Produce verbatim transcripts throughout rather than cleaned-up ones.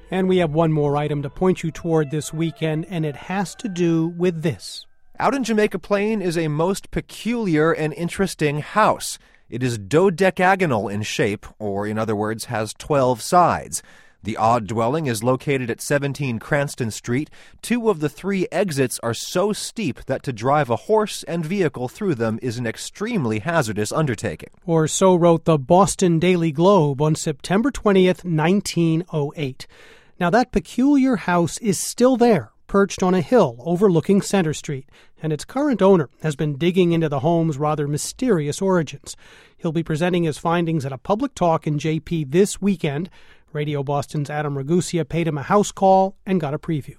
And we have one more item to point you toward this weekend, and it has to do with this. Out in Jamaica Plain is a most peculiar and interesting house. It is dodecagonal in shape, or in other words, has twelve sides. The odd dwelling is located at seventeen Cranston Street. Two of the three exits are so steep that to drive a horse and vehicle through them is an extremely hazardous undertaking. Or so wrote the Boston Daily Globe on September twentieth, nineteen oh eight. Now, that peculiar house is still there, perched on a hill overlooking Center Street, and its current owner has been digging into the home's rather mysterious origins. He'll be presenting his findings at a public talk in J P this weekend. Radio Boston's Adam Ragusea paid him a house call and got a preview.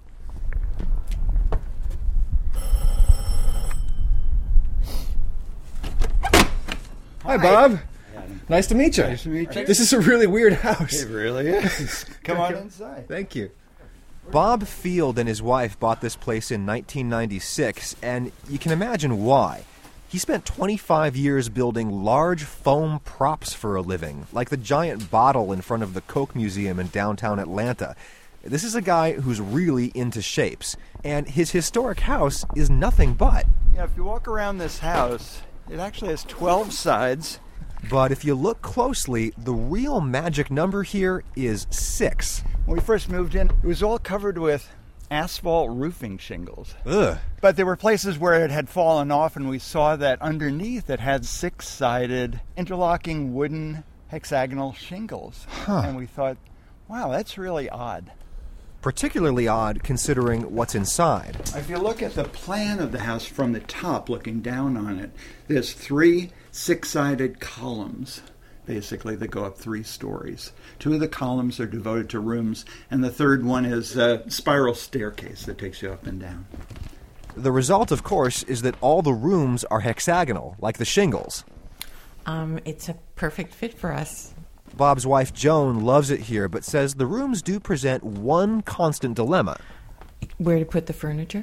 Hi, Bob. Hi. Nice to meet you. Nice to meet you. This is a really weird house. It really is. Come on inside. Thank you. Bob Field and his wife bought this place in nineteen ninety-six, and you can imagine why. He spent twenty-five years building large foam props for a living, like the giant bottle in front of the Coke Museum in downtown Atlanta. This is a guy who's really into shapes, and his historic house is nothing but. Yeah, if you walk around this house, it actually has twelve sides. But if you look closely, the real magic number here is six. When we first moved in, it was all covered with asphalt roofing shingles. Ugh. But there were places where it had fallen off, and we saw that underneath it had six-sided interlocking wooden hexagonal shingles. Huh. And we thought, wow, that's really odd. Particularly odd considering what's inside. If you look at the plan of the house from the top, looking down on it, there's three six-sided columns, basically, that go up three stories. Two of the columns are devoted to rooms, and the third one is a spiral staircase that takes you up and down. The result, of course, is that all the rooms are hexagonal, like the shingles. Um, it's a perfect fit for us. Bob's wife, Joan, loves it here, but says the rooms do present one constant dilemma. Where to put the furniture?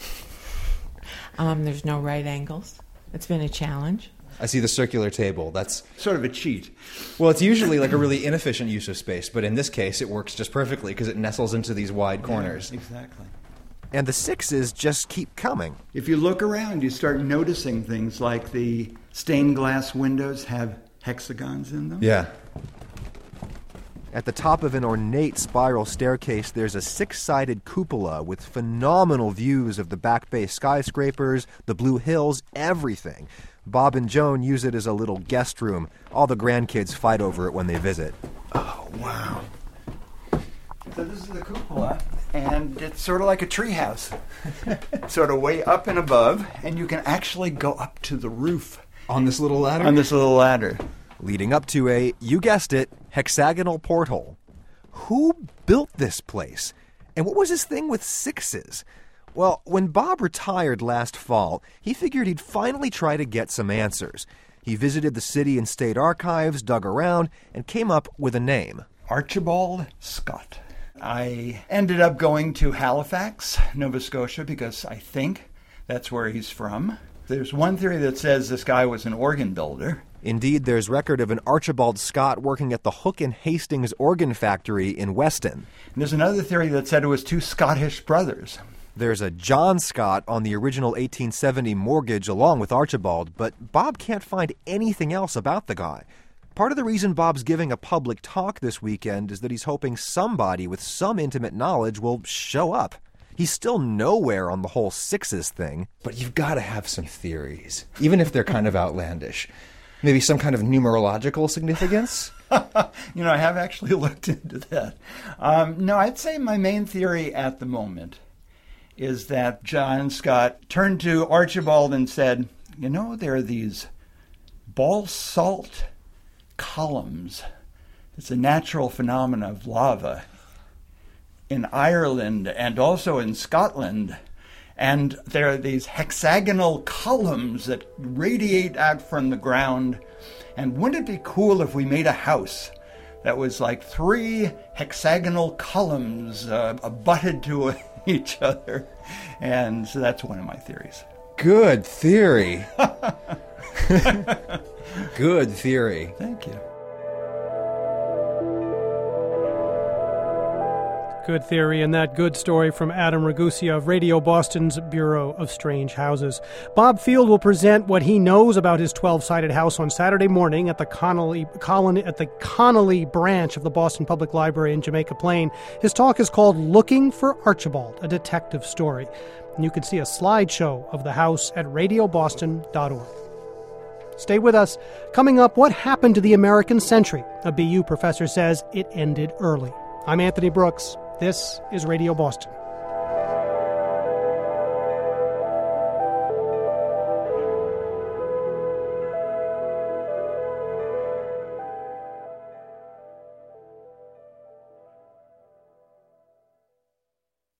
um, there's no right angles. It's been a challenge. I see the circular table. That's sort of a cheat. Well, it's usually like a really inefficient use of space, but in this case it works just perfectly because it nestles into these wide corners. Yeah, exactly. And the sixes just keep coming. If you look around, you start noticing things like the stained glass windows have hexagons in them. Yeah. At the top of an ornate spiral staircase, there's a six-sided cupola with phenomenal views of the Back Bay skyscrapers, the Blue Hills, everything. Bob and Joan use it as a little guest room. All the grandkids fight over it when they visit. Oh, wow. So this is the cupola, and it's sort of like a treehouse. Sort of way up and above, and you can actually go up to the roof. On this little ladder? On this little ladder. Leading up to a, you guessed it, hexagonal porthole. Who built this place? And what was his thing with sixes? Well, when Bob retired last fall, he figured he'd finally try to get some answers. He visited the city and state archives, dug around, and came up with a name. Archibald Scott. I ended up going to Halifax, Nova Scotia, because I think that's where he's from. There's one theory that says this guy was an organ builder. Indeed, there's record of an Archibald Scott working at the Hook and Hastings organ factory in Weston. And there's another theory that said it was two Scottish brothers. There's a John Scott on the original eighteen seventy mortgage along with Archibald, but Bob can't find anything else about the guy. Part of the reason Bob's giving a public talk this weekend is that he's hoping somebody with some intimate knowledge will show up. He's still nowhere on the whole sixes thing. But you've got to have some theories, even if they're kind of outlandish. Maybe some kind of numerological significance? You know, I have actually looked into that. Um, no, I'd say my main theory at the moment is that John Scott turned to Archibald and said, you know, there are these basalt columns. It's a natural phenomenon of lava in Ireland and also in Scotland. And there are these hexagonal columns that radiate out from the ground. And wouldn't it be cool if we made a house that was like three hexagonal columns uh, abutted to each other? And so that's one of my theories. Good theory. Good theory. Thank you. Good theory, and that good story from Adam Ragusa of Radio Boston's Bureau of Strange Houses. Bob Field will present what he knows about his twelve-sided house on Saturday morning at the Connolly, Colony, at the Connolly branch of the Boston Public Library in Jamaica Plain. His talk is called Looking for Archibald, a detective story. And you can see a slideshow of the house at radio boston dot org. Stay with us. Coming up, what happened to the American century? A B U professor says it ended early. I'm Anthony Brooks. This is Radio Boston.